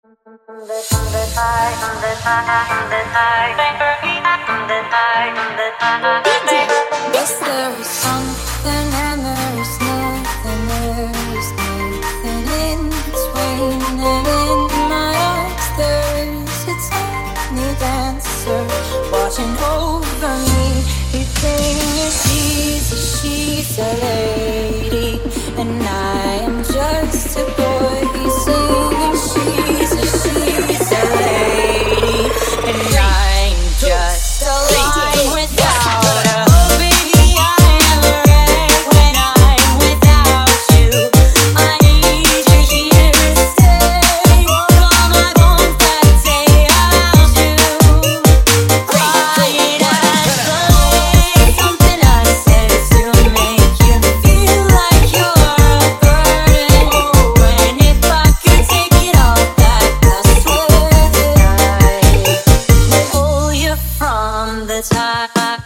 Yes, there is something and there is nothing. There is nothing in between. And in my eyes there is a tiny dancer watching over me. You think she's a lady, and I am just a boy. He's singing she's a lady, and I'm just a line without her. Oh baby, I am a wreck when I'm without you. I need you here to stay. All my bones that say I'll do. Quiet as the lake. Something I said to make you feel like you're a burden. Oh, and if I could take it all back, I swear that I would pull you from the top.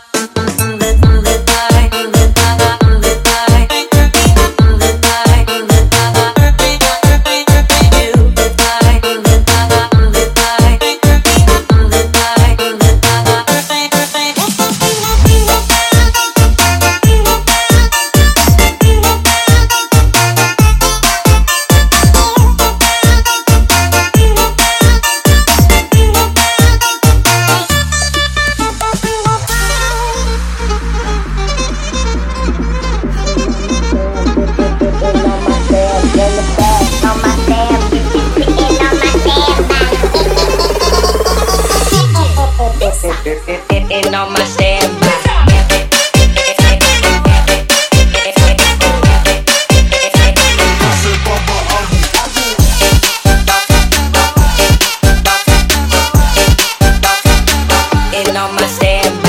Sitting on my standby. Sitting on my standby.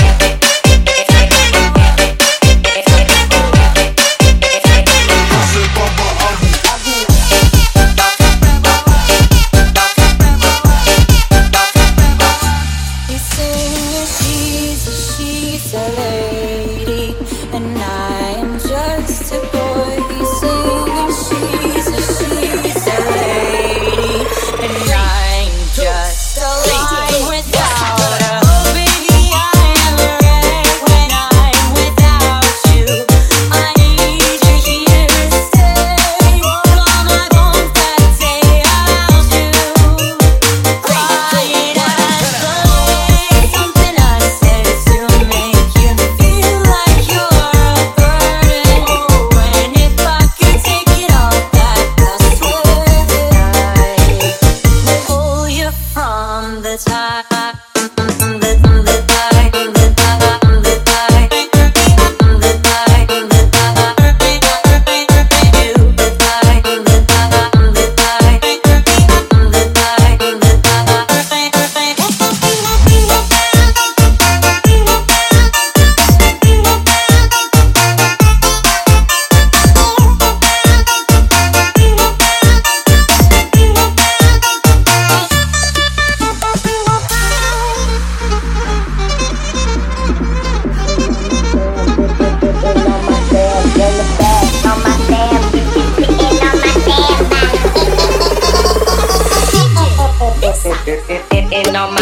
He's singing she's a lady, and I am just a boy. He's singing she's a lady, and I'm just a line without her. Oh baby, I am a wreck when I'm without you. I need you here to stay. All my bones that say I'll do. Quiet as the lake. Something I said to make you feel like you're a burden. Oh, and if I could take it all back, I swear that I would pull you from the top. Sitting on my